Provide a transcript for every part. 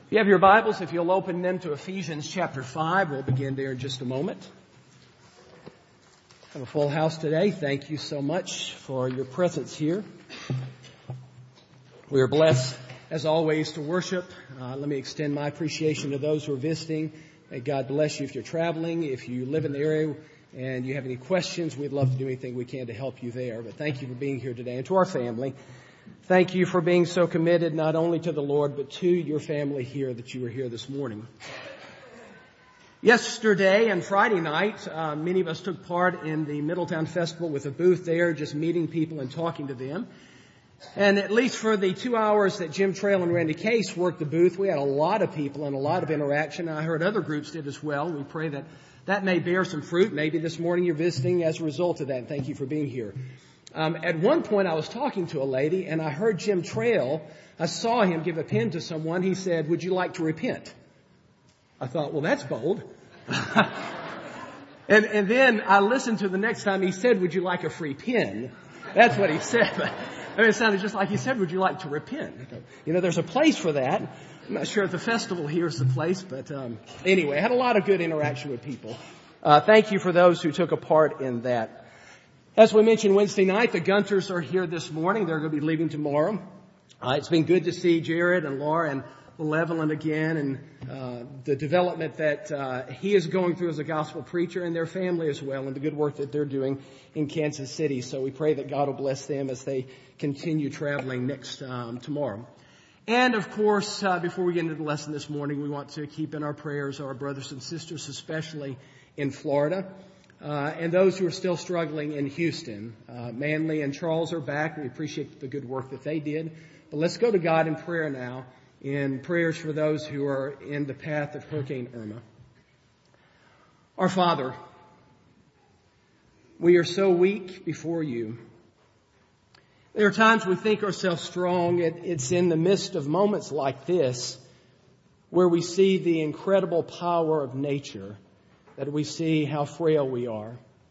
If you have your Bibles, if you'll open them to Ephesians chapter 5, we'll begin there in just a moment. Have a full house today. Thank you so much for your presence here. We are blessed, as always, to worship. Let me extend my appreciation to those who are visiting. May God bless you if you're traveling. If you live in the area and you have any questions, we'd love to do anything we can to help you there. But thank you for being here today. And to our family, thank you for being so committed not only to the Lord, but to your family here that you were here this morning. Yesterday and Friday night, many of us took part in the Middletown Festival with a booth there, just meeting people and talking to them. And at least for the 2 hours that Jim Trail and Randy Case worked the booth, we had a lot of people and a lot of interaction. I heard other groups did as well. We pray that that may bear some fruit. Maybe this morning you're visiting as a result of that. And thank you for being here. At one point I was talking to a lady and I heard Jim Trail. I saw him give a pen to someone. He said, "Would you like to repent?" I thought, well, that's bold. and then I listened to the next time he said, "Would you like a free pen?" That's what he said. I mean, it sounded just like he said, "Would you like to repent?" You know, there's a place for that. I'm not sure if the festival here is the place, but anyway, I had a lot of good interaction with people. Thank you for those who took a part in that. As we mentioned Wednesday night, the Gunters are here this morning. They're going to be leaving tomorrow. It's been good to see Jared and Laura and Levelin again, and the development that he is going through as a gospel preacher, and their family as well, and the good work that they're doing in Kansas City. So we pray that God will bless them as they continue traveling next tomorrow. And of course, before we get into the lesson this morning, we want to keep in our prayers our brothers and sisters, especially in Florida. And those who are still struggling in Houston. Manley and Charles are back. We appreciate the good work that they did. But let's go to God in prayer now, in prayers for those who are in the path of Hurricane Irma. Our Father, we are so weak before you. There are times we think ourselves strong. It's in the midst of moments like this where we see the incredible power of nature, that we see how frail we are.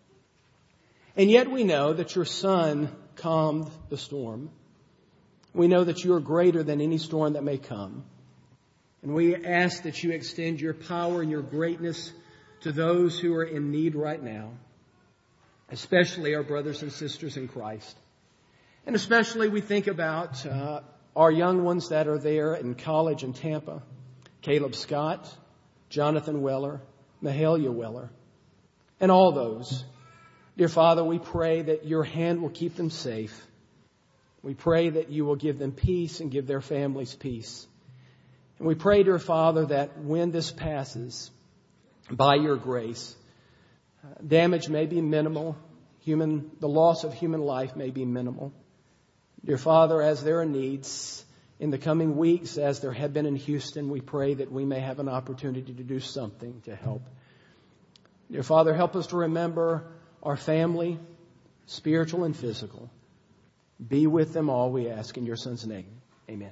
And yet we know that your Son calmed the storm. We know that you are greater than any storm that may come. And we ask that you extend your power and your greatness to those who are in need right now, especially our brothers and sisters in Christ. And especially we think about our young ones that are there in college in Tampa, Caleb Scott, Jonathan Weller, Mahalia Weller, and all those. Dear Father, we pray that your hand will keep them safe. We pray that you will give them peace and give their families peace. And we pray, dear Father, that when this passes, by your grace, damage may be minimal. The loss of human life may be minimal. Dear Father, as there are needs in the coming weeks, as there have been in Houston, we pray that we may have an opportunity to do something to help. Dear Father, help us to remember our family, spiritual and physical. Be with them all, we ask in your Son's name. Amen.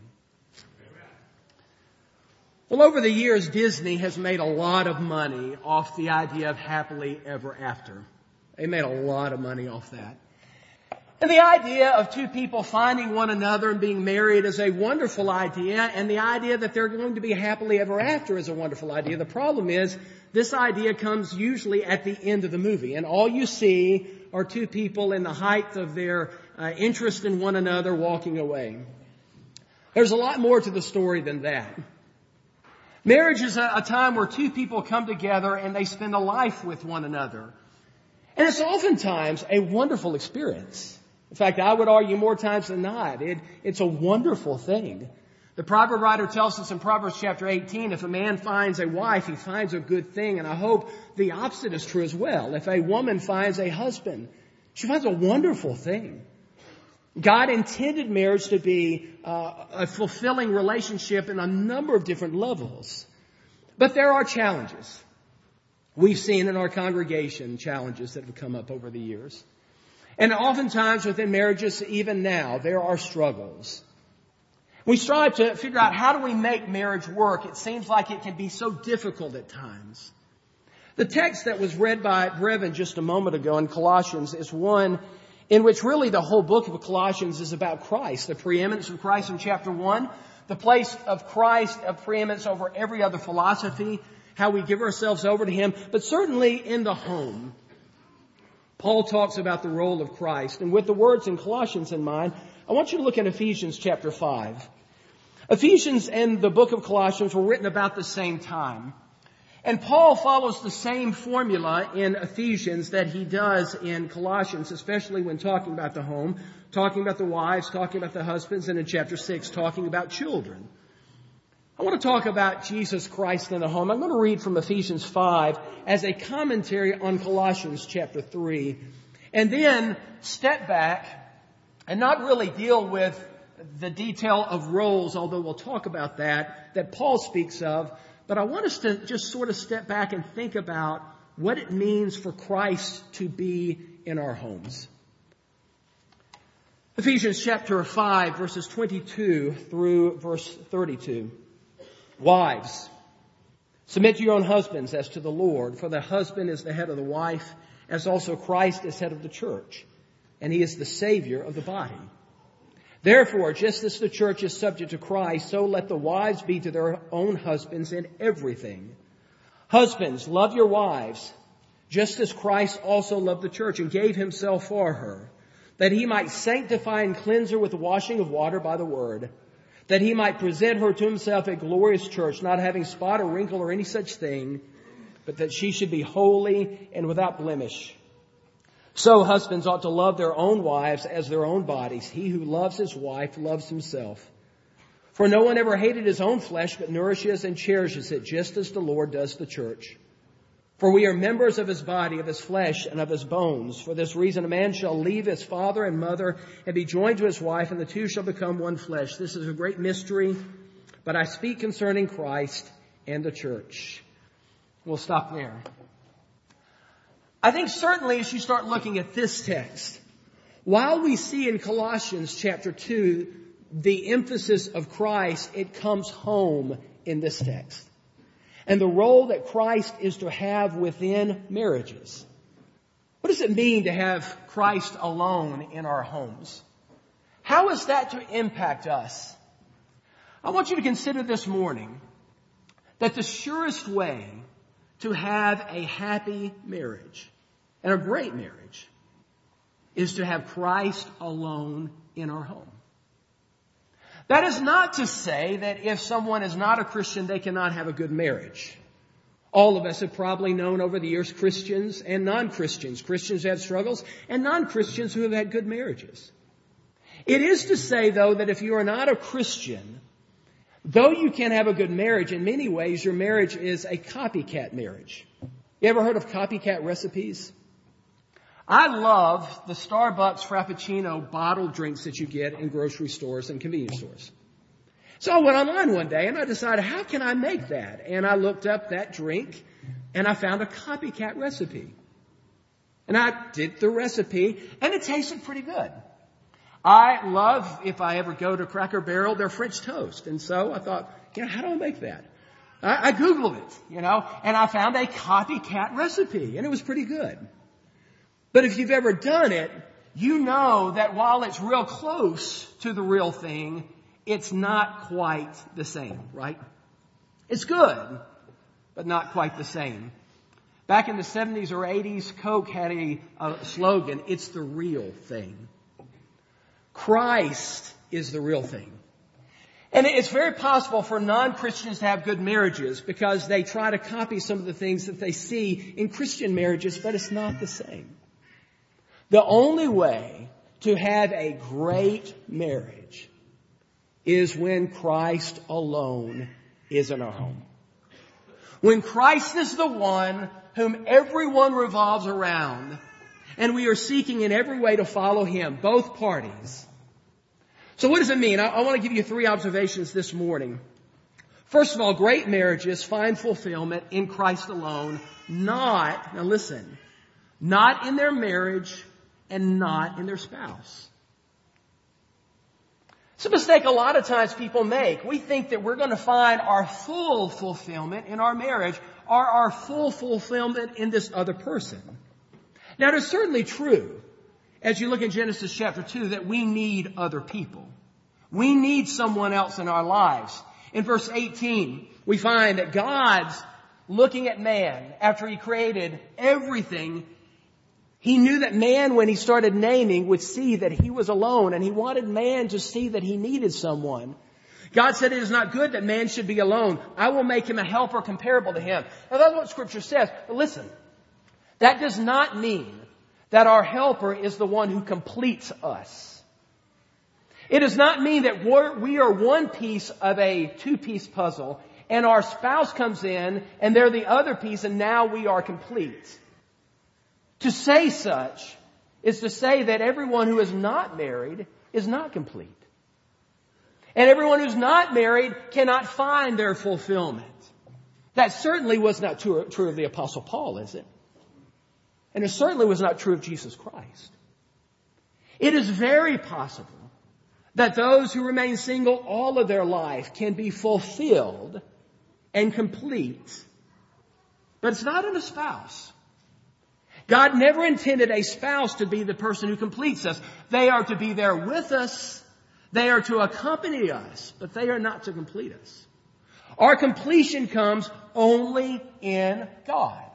Well, over the years, Disney has made a lot of money off the idea of happily ever after. They made a lot of money off that. And the idea of two people finding one another and being married is a wonderful idea, and the idea that they're going to be happily ever after is a wonderful idea. The problem is, this idea comes usually at the end of the movie, and all you see are two people in the height of their interest in one another walking away. There's a lot more to the story than that. Marriage is a time where two people come together and they spend a life with one another. And it's oftentimes a wonderful experience. In fact, I would argue more times than not, it's a wonderful thing. The proverb writer tells us in Proverbs chapter 18, if a man finds a wife, he finds a good thing. And I hope the opposite is true as well. If a woman finds a husband, she finds a wonderful thing. God intended marriage to be a fulfilling relationship in a number of different levels. But there are challenges. We've seen in our congregation challenges that have come up over the years. And oftentimes within marriages, even now, there are struggles. We strive to figure out how do we make marriage work. It seems like it can be so difficult at times. The text that was read by Brevin just a moment ago in Colossians is one in which really the whole book of Colossians is about Christ, the preeminence of Christ in chapter 1, the place of Christ of preeminence over every other philosophy, how we give ourselves over to Him, but certainly in the home. Paul talks about the role of Christ. And with the words in Colossians in mind, I want you to look at Ephesians chapter 5. Ephesians and the book of Colossians were written about the same time. And Paul follows the same formula in Ephesians that he does in Colossians, especially when talking about the home, talking about the wives, talking about the husbands, and in chapter 6, talking about children. I want to talk about Jesus Christ in the home. I'm going to read from Ephesians 5 as a commentary on Colossians chapter 3, and then step back and not really deal with the detail of roles, although we'll talk about that Paul speaks of. But I want us to just sort of step back and think about what it means for Christ to be in our homes. Ephesians chapter 5, verses 22 through verse 32. Wives, submit to your own husbands as to the Lord, for the husband is the head of the wife, as also Christ is head of the church, and He is the Savior of the body. Therefore, just as the church is subject to Christ, so let the wives be to their own husbands in everything. Husbands, love your wives, just as Christ also loved the church and gave Himself for her, that He might sanctify and cleanse her with the washing of water by the word, that He might present her to Himself a glorious church, not having spot or wrinkle or any such thing, but that she should be holy and without blemish. So husbands ought to love their own wives as their own bodies. He who loves his wife loves himself. For no one ever hated his own flesh, but nourishes and cherishes it, just as the Lord does the church. For we are members of His body, of His flesh, and of His bones. For this reason a man shall leave his father and mother and be joined to his wife, and the two shall become one flesh. This is a great mystery, but I speak concerning Christ and the church. We'll stop there. I think certainly as you start looking at this text, while we see in Colossians chapter 2 the emphasis of Christ, it comes home in this text. And the role that Christ is to have within marriages. What does it mean to have Christ alone in our homes? How is that to impact us? I want you to consider this morning that the surest way to have a happy marriage and a great marriage is to have Christ alone in our home. That is not to say that if someone is not a Christian, they cannot have a good marriage. All of us have probably known over the years Christians and non-Christians. Christians who have struggles and non-Christians who have had good marriages. It is to say, though, that if you are not a Christian, though you can have a good marriage, in many ways your marriage is a copycat marriage. You ever heard of copycat recipes? I love the Starbucks Frappuccino bottled drinks that you get in grocery stores and convenience stores. So I went online one day and I decided, how can I make that? And I looked up that drink and I found a copycat recipe. And I did the recipe and it tasted pretty good. I love, if I ever go to Cracker Barrel, their French toast. And so I thought, how do I make that? I Googled it, and I found a copycat recipe and it was pretty good. But if you've ever done it, you know that while it's real close to the real thing, it's not quite the same, right? It's good, but not quite the same. Back in the 70s or 80s, Coke had a slogan, it's the real thing. Christ is the real thing. And it's very possible for non-Christians to have good marriages because they try to copy some of the things that they see in Christian marriages, but it's not the same. The only way to have a great marriage is when Christ alone is in our home. When Christ is the one whom everyone revolves around, and we are seeking in every way to follow Him, both parties. So what does it mean? I want to give you 3 observations this morning. First of all, great marriages find fulfillment in Christ alone, not in their marriage and not in their spouse. It's a mistake a lot of times people make. We think that we're going to find our full fulfillment in our marriage or our full fulfillment in this other person. Now, it is certainly true, as you look in Genesis chapter 2, that we need other people. We need someone else in our lives. In verse 18, we find that God's looking at man after He created everything. He knew that man, when He started naming, would see that he was alone, and He wanted man to see that he needed someone. God said, it is not good that man should be alone. I will make him a helper comparable to him. Now that's what Scripture says. But listen, that does not mean that our helper is the one who completes us. It does not mean that we are one piece of a two-piece puzzle and our spouse comes in and they're the other piece and now we are complete. To say such is to say that everyone who is not married is not complete. And everyone who's not married cannot find their fulfillment. That certainly was not true of the Apostle Paul, is it? And it certainly was not true of Jesus Christ. It is very possible that those who remain single all of their life can be fulfilled and complete. But it's not in a spouse. God never intended a spouse to be the person who completes us. They are to be there with us. They are to accompany us, but they are not to complete us. Our completion comes only in God.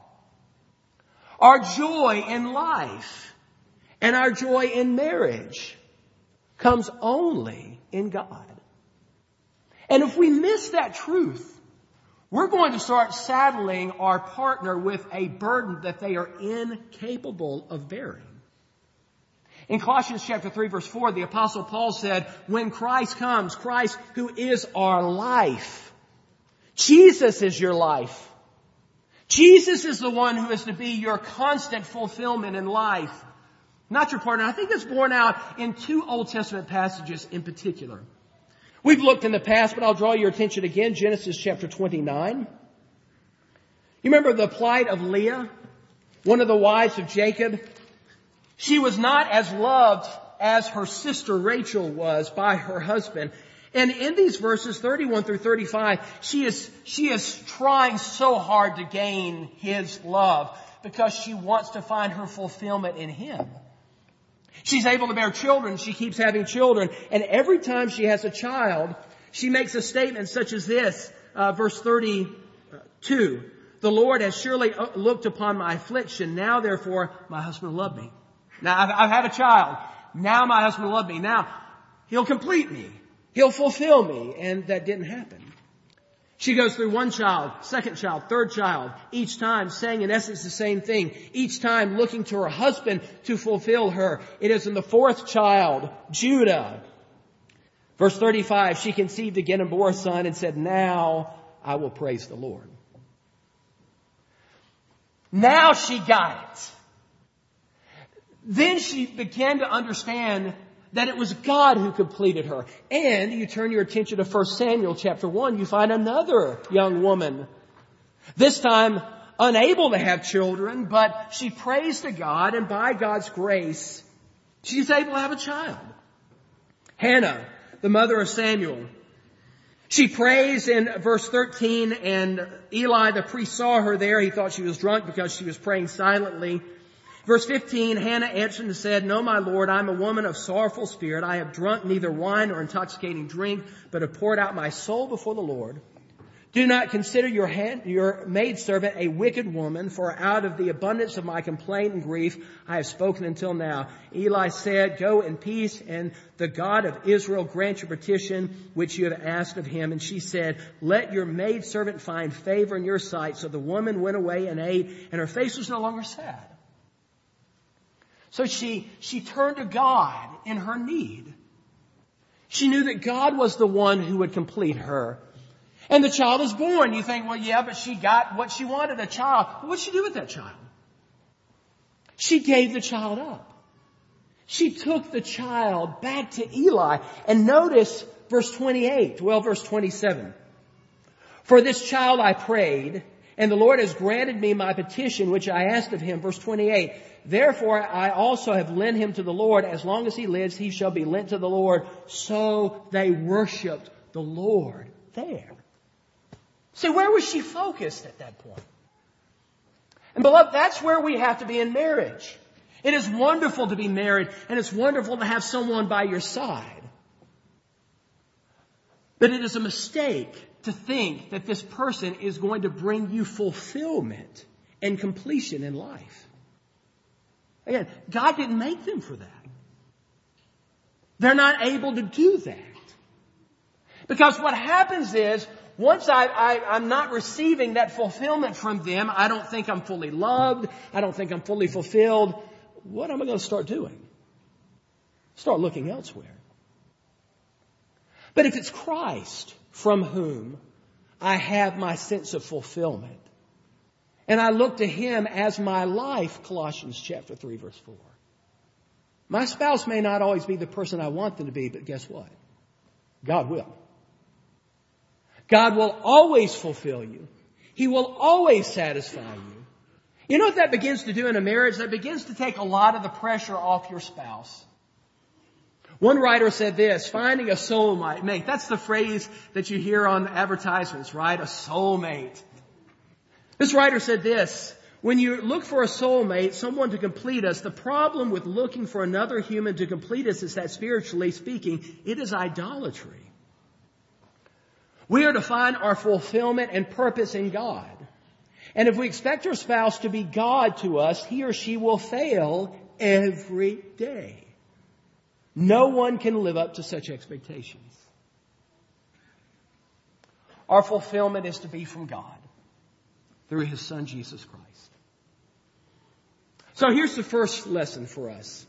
Our joy in life and our joy in marriage comes only in God. And if we miss that truth, we're going to start saddling our partner with a burden that they are incapable of bearing. In Colossians chapter 3 verse 4, the Apostle Paul said, when Christ comes, Christ who is our life. Jesus is your life. Jesus is the one who is to be your constant fulfillment in life. Not your partner. I think that's borne out in two Old Testament passages in particular. We've looked in the past, but I'll draw your attention again. Genesis chapter 29. You remember the plight of Leah, one of the wives of Jacob? She was not as loved as her sister Rachel was by her husband. And in these verses 31 through 35, she is trying so hard to gain his love because she wants to find her fulfillment in him. She's able to bear children. She keeps having children. And every time she has a child, she makes a statement such as this, verse 32. The Lord has surely looked upon my affliction. Now, therefore, my husband loved me. Now, I've had a child. Now my husband will love me. Now, He'll complete me. He'll fulfill me. And that didn't happen. She goes through one child, second child, third child, each time saying in essence the same thing. Each time looking to her husband to fulfill her. It is in the fourth child, Judah. Verse 35, she conceived again and bore a son and said, now I will praise the Lord. Now she got it. Then she began to understand that it was God who completed her. And you turn your attention to 1 Samuel chapter 1, you find another young woman. This time unable to have children, but she prays to God, and by God's grace, she's able to have a child. Hannah, the mother of Samuel. She prays in verse 13, and Eli the priest saw her there. He thought she was drunk because she was praying silently. Verse 15, Hannah answered and said, no, my Lord, I am a woman of sorrowful spirit. I have drunk neither wine nor intoxicating drink, but have poured out my soul before the Lord. Do not consider your maidservant a wicked woman, for out of the abundance of my complaint and grief I have spoken until now. Eli said, go in peace, and the God of Israel grant your petition which you have asked of him. And she said, let your maidservant find favor in your sight. So the woman went away and ate, and her face was no longer sad. So she turned to God in her need. She knew that God was the one who would complete her. And the child is born. You think, well, yeah, but she got what she wanted, a child. Well, what'd she do with that child? She gave the child up. She took the child back to Eli. And notice verse 28, verse 27. For this child I prayed, and the Lord has granted me my petition, which I asked of him. Verse 28. Therefore, I also have lent him to the Lord. As long as he lives, he shall be lent to the Lord. So they worshiped the Lord there. See, where was she focused at that point? And beloved, that's where we have to be in marriage. It is wonderful to be married, and it's wonderful to have someone by your side. But it is a mistake to think that this person is going to bring you fulfillment and completion in life. Again, God didn't make them for that. They're not able to do that. Because what happens is, once I'm not receiving that fulfillment from them, I don't think I'm fully loved, I don't think I'm fully fulfilled, what am I going to start doing? Start looking elsewhere. But if it's Christ from whom I have my sense of fulfillment, and I look to Him as my life, Colossians chapter 3, verse 4. My spouse may not always be the person I want them to be, but guess what? God will. God will always fulfill you. He will always satisfy you. You know what that begins to do in a marriage? That begins to take a lot of the pressure off your spouse. One writer said this, finding a soulmate. That's the phrase that you hear on advertisements, right? A soulmate. This writer said this, when you look for a soulmate, someone to complete us, the problem with looking for another human to complete us is that, spiritually speaking, it is idolatry. We are to find our fulfillment and purpose in God. And if we expect our spouse to be God to us, he or she will fail every day. No one can live up to such expectations. Our fulfillment is to be from God through His Son, Jesus Christ. So here's the first lesson for us.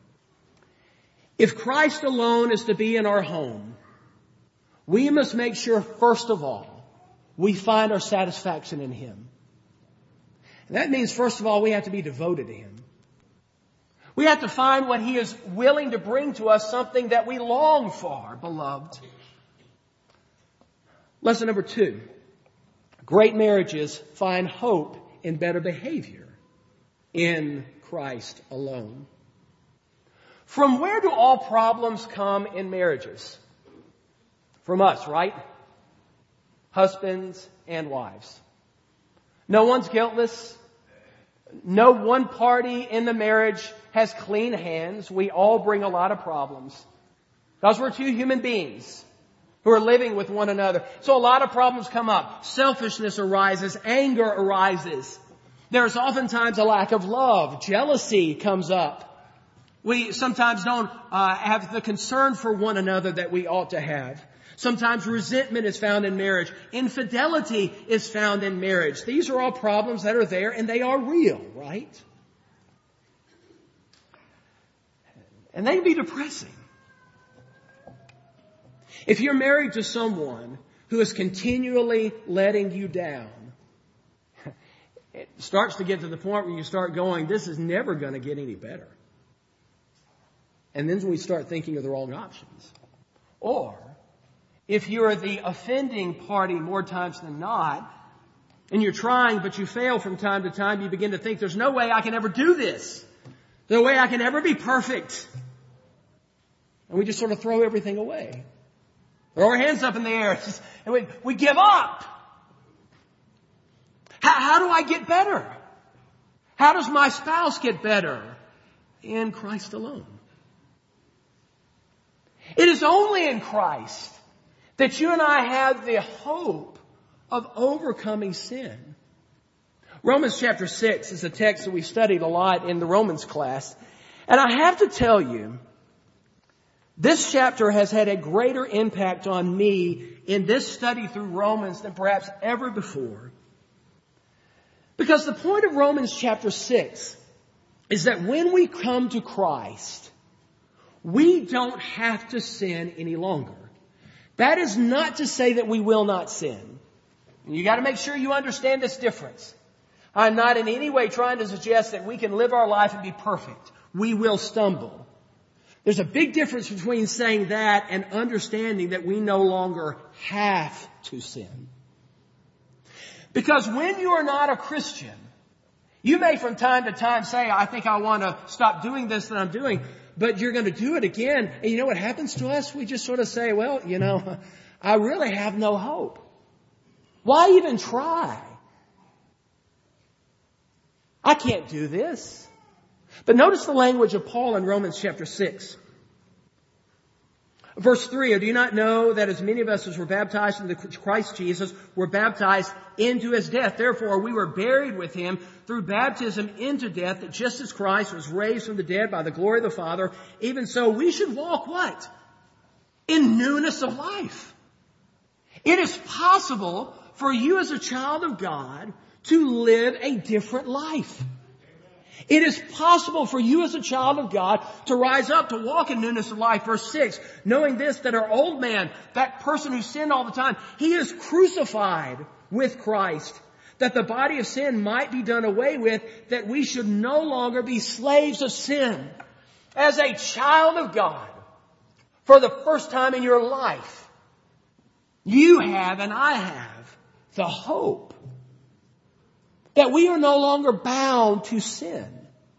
If Christ alone is to be in our home, we must make sure, first of all, we find our satisfaction in Him. And that means, first of all, we have to be devoted to Him. We have to find what He is willing to bring to us, something that we long for, beloved. Lesson number 2. Great marriages find hope in better behavior in Christ alone. From where do all problems come in marriages? From us, right? Husbands and wives. No one's guiltless. No one party in the marriage has clean hands. We all bring a lot of problems. Because we're two human beings who are living with one another. So a lot of problems come up. Selfishness arises. Anger arises. There's oftentimes a lack of love. Jealousy comes up. We sometimes don't have the concern for one another that we ought to have. Sometimes resentment is found in marriage. Infidelity is found in marriage. These are all problems that are there, and they are real, right? And they can be depressing. If you're married to someone who is continually letting you down, it starts to get to the point where you start going, this is never going to get any better. And then we start thinking of the wrong options. Or, if you're the offending party more times than not, and you're trying but you fail from time to time, you begin to think, there's no way I can ever do this. There's no way I can ever be perfect. And we just sort of throw everything away. Throw our hands up in the air and we give up. How do I get better? How does my spouse get better? In Christ alone. It is only in Christ that you and I have the hope of overcoming sin. Romans chapter 6 is a text that we studied a lot in the Romans class. And I have to tell you, this chapter has had a greater impact on me in this study through Romans than perhaps ever before. Because the point of Romans chapter 6 is that when we come to Christ, we don't have to sin any longer. That is not to say that we will not sin. You got to make sure you understand this difference. I'm not in any way trying to suggest that we can live our life and be perfect. We will stumble. There's a big difference between saying that and understanding that we no longer have to sin. Because when you are not a Christian, you may from time to time say, I think I want to stop doing this that I'm doing, but you're going to do it again. And you know what happens to us? We just sort of say, well, I really have no hope. Why even try? I can't do this. But notice the language of Paul in Romans chapter 6. Verse 3, do you not know that as many of us as were baptized into Christ Jesus were baptized into His death? Therefore, we were buried with Him through baptism into death, that just as Christ was raised from the dead by the glory of the Father, even so we should walk what? In newness of life. It is possible for you as a child of God to live a different life. It is possible for you as a child of God to rise up, to walk in newness of life. Verse 6, knowing this, that our old man, that person who sinned all the time, he is crucified with Christ, that the body of sin might be done away with, that we should no longer be slaves of sin. As a child of God, for the first time in your life, you have and I have the hope that we are no longer bound to sin.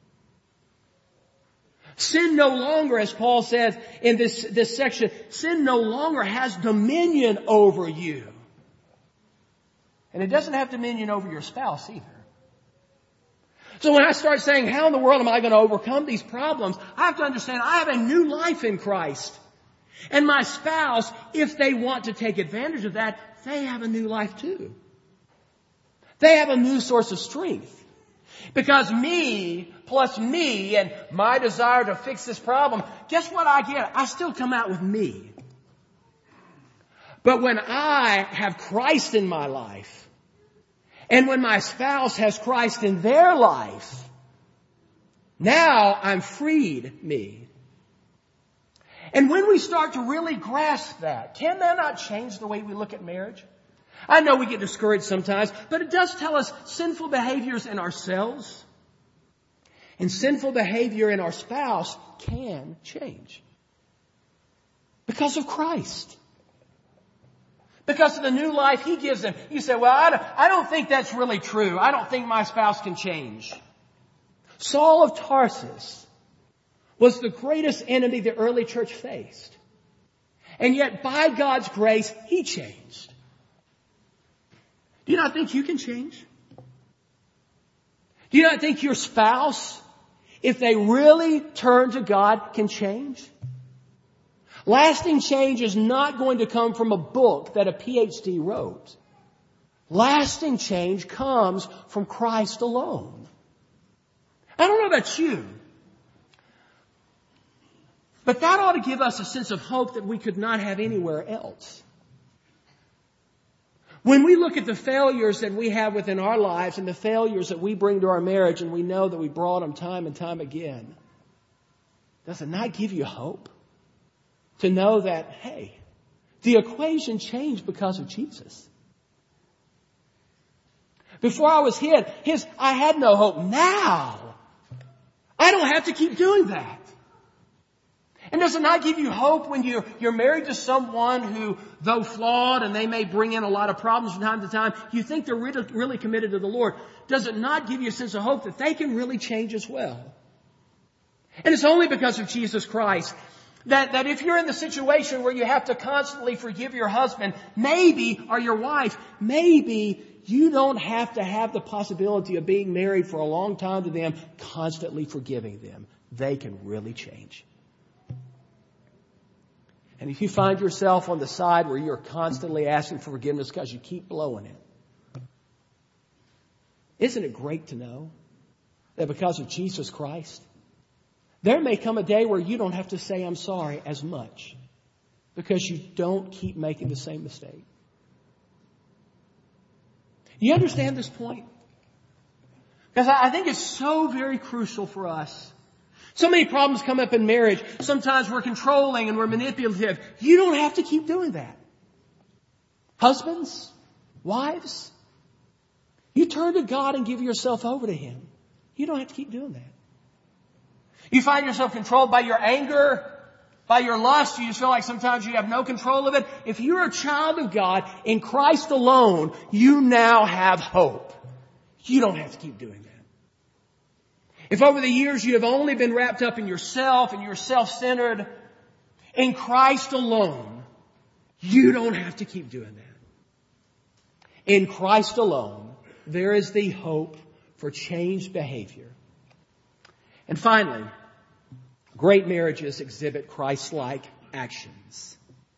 Sin no longer, as Paul says in this section, sin no longer has dominion over you. And it doesn't have dominion over your spouse either. So when I start saying, how in the world am I going to overcome these problems? I have to understand I have a new life in Christ. And my spouse, if they want to take advantage of that, they have a new life too. They have a new source of strength. Because me plus me and my desire to fix this problem, guess what I get? I still come out with me. But when I have Christ in my life, and when my spouse has Christ in their life, now I'm freed me. And when we start to really grasp that, can that not change the way we look at marriage? I know we get discouraged sometimes, but it does tell us sinful behaviors in ourselves and sinful behavior in our spouse can change. Because of Christ. Because of the new life He gives them. You say, well, I don't think that's really true. I don't think my spouse can change. Saul of Tarsus was the greatest enemy the early church faced. And yet, by God's grace, he changed. Do you not think you can change? Do you not think your spouse, if they really turn to God, can change? Lasting change is not going to come from a book that a PhD wrote. Lasting change comes from Christ alone. I don't know about you, but that ought to give us a sense of hope that we could not have anywhere else. When we look at the failures that we have within our lives and the failures that we bring to our marriage, and we know that we brought them time and time again, does it not give you hope to know that, hey, the equation changed because of Jesus? Before I was his, I had no hope. Now, I don't have to keep doing that. And does it not give you hope when you're married to someone who, though flawed and they may bring in a lot of problems from time to time, you think they're really committed to the Lord? Does it not give you a sense of hope that they can really change as well? And it's only because of Jesus Christ that if you're in the situation where you have to constantly forgive your husband, maybe, or your wife, maybe you don't have to have the possibility of being married for a long time to them, constantly forgiving them. They can really change. And if you find yourself on the side where you're constantly asking for forgiveness because you keep blowing it, isn't it great to know that because of Jesus Christ, there may come a day where you don't have to say I'm sorry as much because you don't keep making the same mistake. You understand this point? Because I think it's so very crucial for us. So many problems come up in marriage. Sometimes we're controlling and we're manipulative. You don't have to keep doing that. Husbands, wives, you turn to God and give yourself over to Him. You don't have to keep doing that. You find yourself controlled by your anger, by your lust. You just feel like sometimes you have no control of it. If you're a child of God in Christ alone, you now have hope. You don't have to keep doing that. If over the years you have only been wrapped up in yourself and you're self-centered, in Christ alone, you don't have to keep doing that. In Christ alone, there is the hope for changed behavior. And finally, great marriages exhibit Christ-like actions.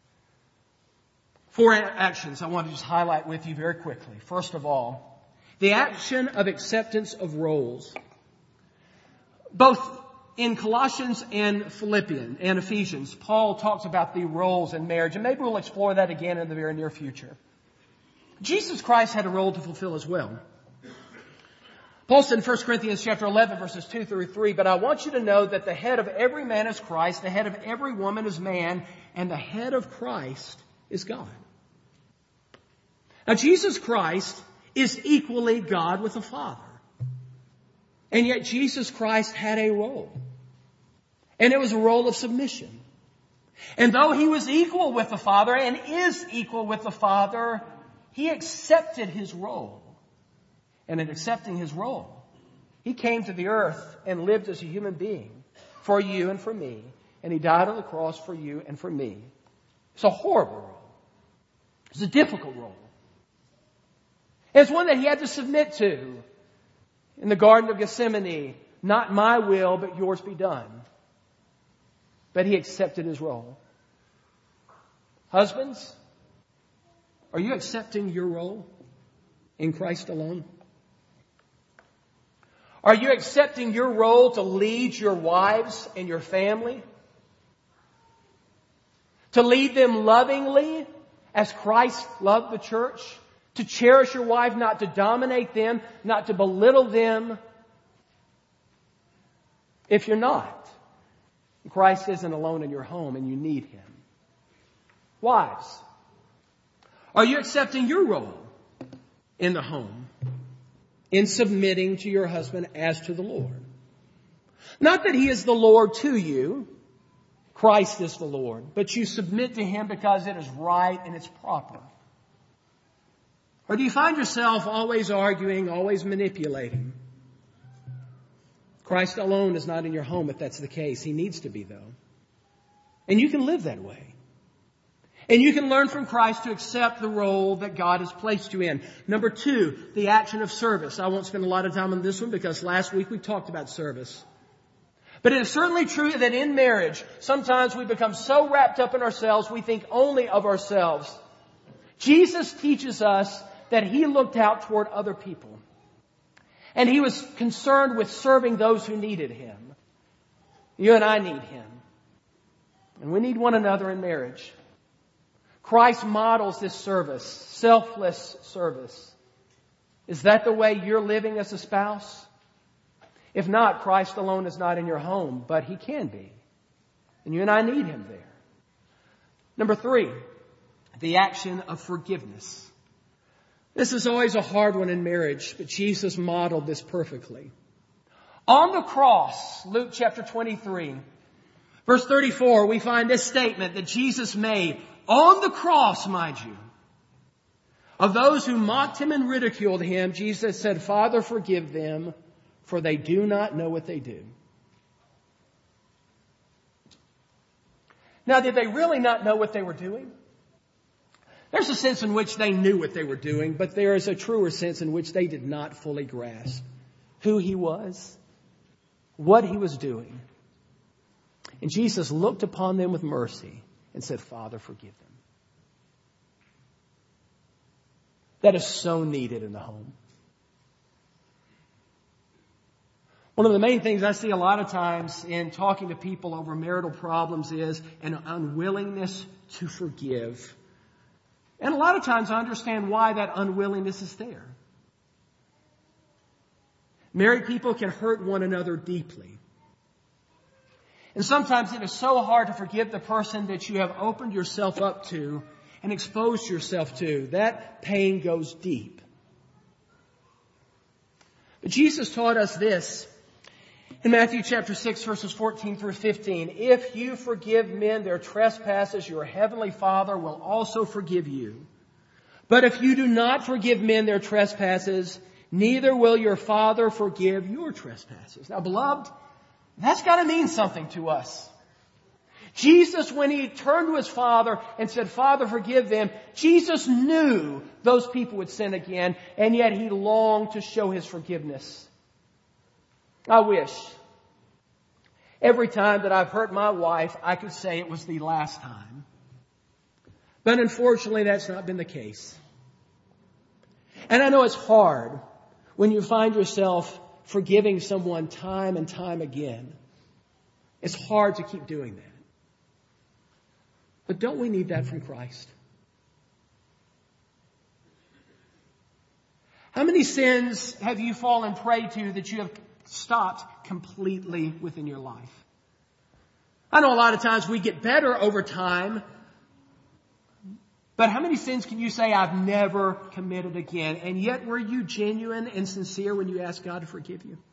4 actions I want to just highlight with you very quickly. First of all, the action of acceptance of roles. Both in Colossians and Philippians and Ephesians, Paul talks about the roles in marriage, and maybe we'll explore that again in the very near future. Jesus Christ had a role to fulfill as well. Paul said in 1 Corinthians chapter 11, verses 2 through 3, "But I want you to know that the head of every man is Christ, the head of every woman is man, and the head of Christ is God." Now, Jesus Christ is equally God with the Father. And yet Jesus Christ had a role. And it was a role of submission. And though He was equal with the Father and is equal with the Father, He accepted His role. And in accepting His role, He came to the earth and lived as a human being for you and for me. And He died on the cross for you and for me. It's a horrible role. It's a difficult role. It's one that He had to submit to. In the Garden of Gethsemane, "Not my will, but yours be done." But He accepted His role. Husbands, are you accepting your role in Christ alone? Are you accepting your role to lead your wives and your family? To lead them lovingly as Christ loved the church? To cherish your wife, not to dominate them, not to belittle them. If you're not, Christ isn't alone in your home and you need Him. Wives, are you accepting your role in the home? In submitting to your husband as to the Lord? Not that He is the Lord to you. Christ is the Lord. But you submit to Him because it is right and it's proper. Or do you find yourself always arguing, always manipulating? Christ alone is not in your home if that's the case. He needs to be, though. And you can live that way. And you can learn from Christ to accept the role that God has placed you in. Number 2, the action of service. I won't spend a lot of time on this one because last week we talked about service. But it is certainly true that in marriage, sometimes we become so wrapped up in ourselves, we think only of ourselves. Jesus teaches us that He looked out toward other people. And He was concerned with serving those who needed Him. You and I need Him. And we need one another in marriage. Christ models this service, selfless service. Is that the way you're living as a spouse? If not, Christ alone is not in your home, but He can be. And you and I need Him there. Number 3, the action of forgiveness. This is always a hard one in marriage, but Jesus modeled this perfectly. On the cross, Luke chapter 23, verse 34, we find this statement that Jesus made on the cross, mind you. Of those who mocked Him and ridiculed Him, Jesus said, "Father, forgive them, for they do not know what they do." Now, did they really not know what they were doing? There's a sense in which they knew what they were doing, but there is a truer sense in which they did not fully grasp who He was, what He was doing. And Jesus looked upon them with mercy and said, "Father, forgive them." That is so needed in the home. One of the main things I see a lot of times in talking to people over marital problems is an unwillingness to forgive. And a lot of times I understand why that unwillingness is there. Married people can hurt one another deeply. And sometimes it is so hard to forgive the person that you have opened yourself up to and exposed yourself to. That pain goes deep. But Jesus taught us this in Matthew chapter 6, verses 14 through 15. "If you forgive men their trespasses, your heavenly Father will also forgive you. But if you do not forgive men their trespasses, neither will your Father forgive your trespasses." Now, beloved, that's got to mean something to us. Jesus, when He turned to His Father and said, "Father, forgive them," Jesus knew those people would sin again, and yet He longed to show His forgiveness. I wish Every time that I've hurt my wife, I could say it was the last time. But unfortunately, that's not been the case. And I know it's hard when you find yourself forgiving someone time and time again. It's hard to keep doing that. But don't we need that from Christ? How many sins have you fallen prey to that you have stopped completely within your life? I know a lot of times we get better over time, but how many sins can you say, I've never committed again? And yet were you genuine and sincere when you asked God to forgive you?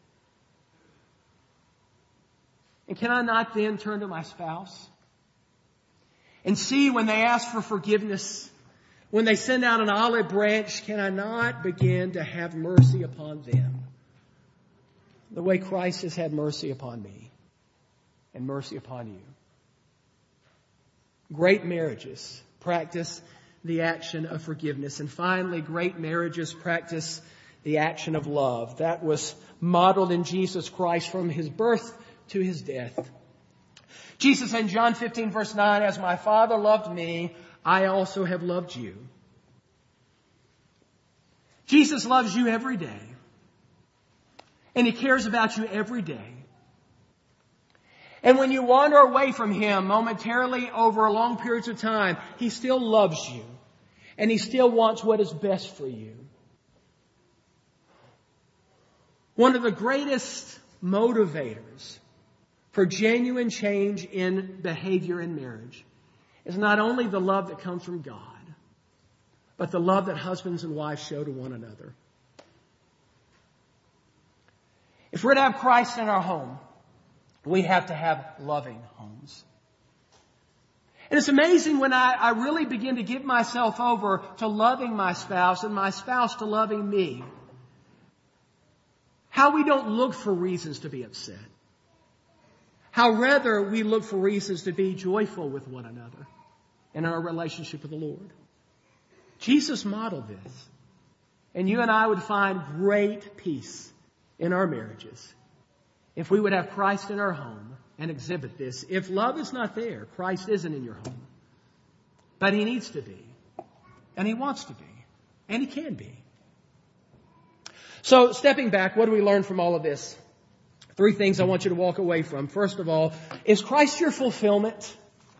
And can I not then turn to my spouse and see when they ask for forgiveness, when they send out an olive branch, can I not begin to have mercy upon them the way Christ has had mercy upon me and mercy upon you? Great marriages practice the action of forgiveness. And finally, great marriages practice the action of love. That was modeled in Jesus Christ from His birth to His death. Jesus in John 15 verse 9, as my Father loved me, I also have loved you. Jesus loves you every day. And He cares about you every day. And when you wander away from Him momentarily over long periods of time, He still loves you. And He still wants what is best for you. One of the greatest motivators for genuine change in behavior in marriage is not only the love that comes from God, but the love that husbands and wives show to one another. If we're to have Christ in our home, we have to have loving homes. And it's amazing when I really begin to give myself over to loving my spouse and my spouse to loving me, how we don't look for reasons to be upset. How rather we look for reasons to be joyful with one another in our relationship with the Lord. Jesus modeled this. And you and I would find great peace in our marriages if we would have Christ in our home and exhibit this. If love is not there, Christ isn't in your home. But He needs to be. And He wants to be. And He can be. So, stepping back, what do we learn from all of this? 3 things I want you to walk away from. First of all, is Christ your fulfillment?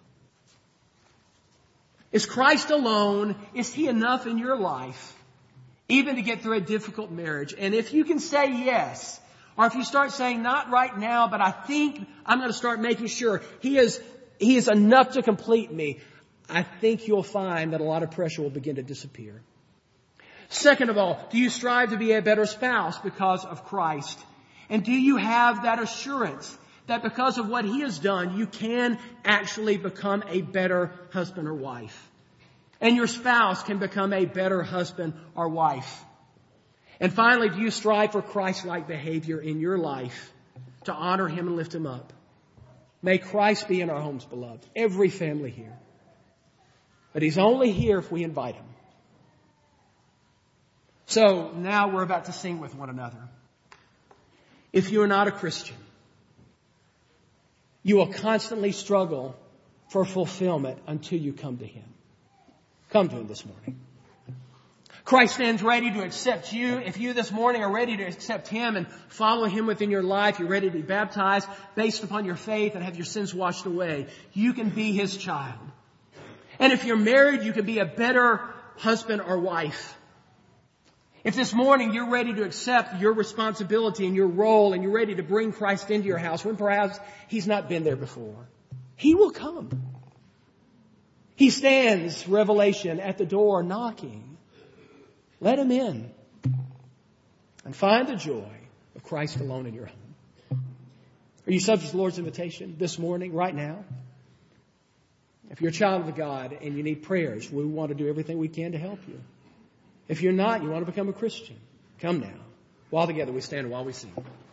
Is Christ alone? Is He enough in your life, even to get through a difficult marriage? And if you can say yes, or if you start saying, not right now, but I think I'm going to start making sure He is enough to complete me, I think you'll find that a lot of pressure will begin to disappear. Second of all, do you strive to be a better spouse because of Christ? And do you have that assurance that because of what He has done, you can actually become a better husband or wife? And your spouse can become a better husband or wife? And finally, do you strive for Christ-like behavior in your life to honor Him and lift Him up? May Christ be in our homes, beloved. Every family here. But He's only here if we invite Him. So now we're about to sing with one another. If you are not a Christian, you will constantly struggle for fulfillment until you come to Him. Come to Him this morning. Christ stands ready to accept you. If you this morning are ready to accept Him and follow Him within your life, you're ready to be baptized based upon your faith and have your sins washed away, you can be His child. And if you're married, you can be a better husband or wife. If this morning you're ready to accept your responsibility and your role and you're ready to bring Christ into your house when perhaps He's not been there before, He will come. He stands, Revelation, at the door knocking. Let Him in and find the joy of Christ alone in your home. Are you subject to the Lord's invitation this morning, right now? If you're a child of God and you need prayers, we want to do everything we can to help you. If you're not, you want to become a Christian, come now. While together we stand and while we sing.